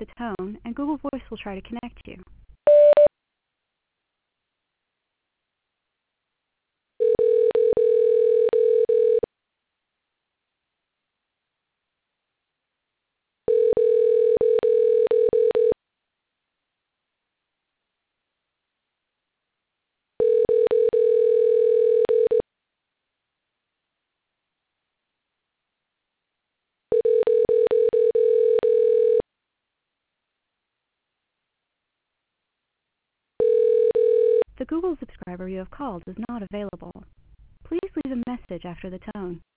the tone, and Google Voice will try to connect you. The Google subscriber you have called is not available. Please leave a message after the tone.